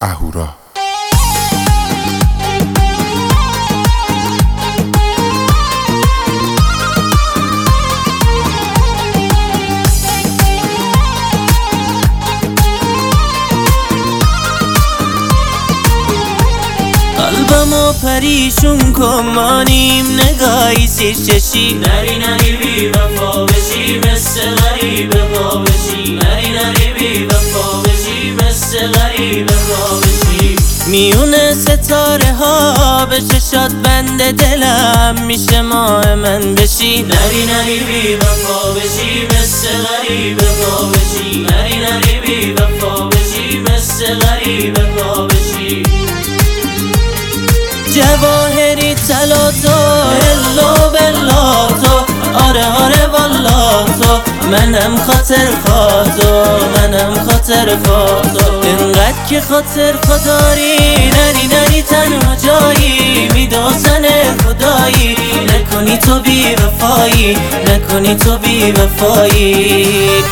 اهورا. قلبمو پریشون کن مانیم نگاهی سیر چشی نری نری بی وفا بشی مثل غریب پا بشی نری نری بی وفا بشی مثل غریب پا بشی میونه ستاره ها به چشات بند دلم میشه ماه من بشی نری نری بی وفا بشی مثل غریب پا بشی نری نری بی وفا بشی مثل غریب پا بشی جواهری طلا تو الا بالله تو آره آره والله تو منم خاطر خاطر منم خاطر خاطر اینقدر که خاطر خداری نری نری تنها جایی میدازن خدایی نکنی تو بی وفایی نکنی تو بی وفایی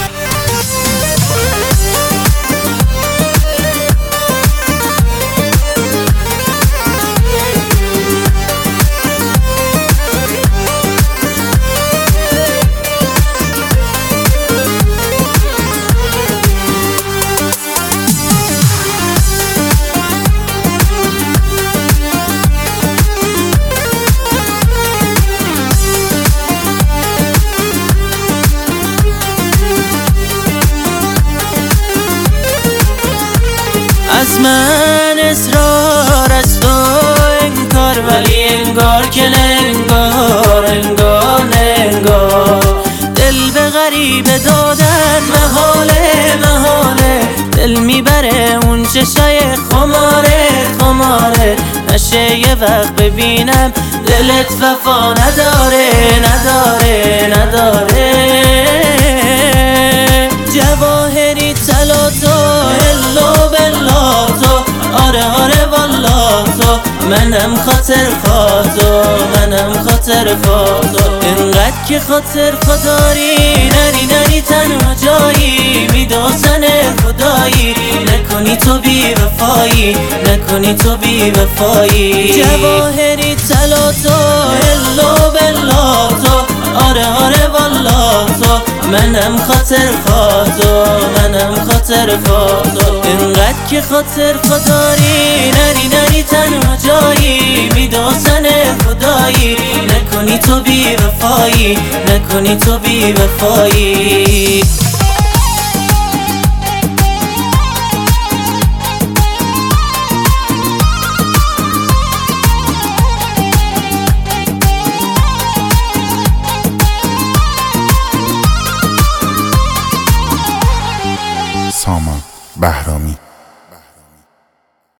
از من اصرار از تو انکار ولی انگار که انگار انگار انگار دل به غریب دادن محاله محاله دل میبره اون چشای خماره خماره نشه یه وقت ببینم دلت وفا نداره نداره نداره جواهری طلا تو الا بالله تو آره آره والله تو منم خاطر خاطر منم خاطر خاطر اینقدر که خاطر خداری نری نری تنها جایی میدازن خدایی نکنی تو بی وفایی نکنی تو بی وفایی جواهری طلا تو الا بالله تو آره آره والله تو منم خاطر خاطر منم خاطر خاطر اینقدر که خاطر خداری نری نری تنها جایی میدازن خدایی نکنی تو بی وفایی نکنی تو بی وفایی سامان بهرامی.